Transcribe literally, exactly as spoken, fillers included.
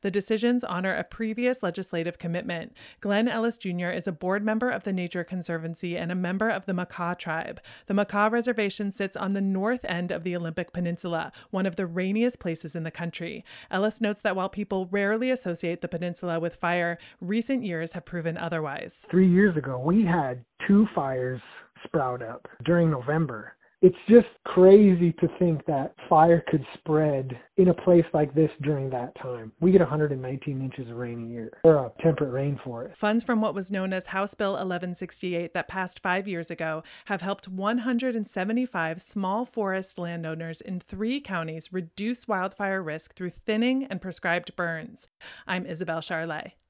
The decisions honor a previous legislative commitment. Glenn Ellis Junior is a board member of the Nature Conservancy and a member of the Makah tribe. The Makah Reservation sits on the north end of the Olympic Peninsula, one of the rainiest places in the country. Ellis notes that while people rarely associate the peninsula with fire, recent years have proven otherwise. Three years ago, we had two fires sprout up during November. It's just crazy to think that fire could spread in a place like this during that time. We get one hundred nineteen inches of rain a year. We're a temperate rainforest. Funds from what was known as House Bill eleven sixty-eight that passed five years ago have helped one hundred seventy-five small forest landowners in three counties reduce wildfire risk through thinning and prescribed burns. I'm Isabel Charlet.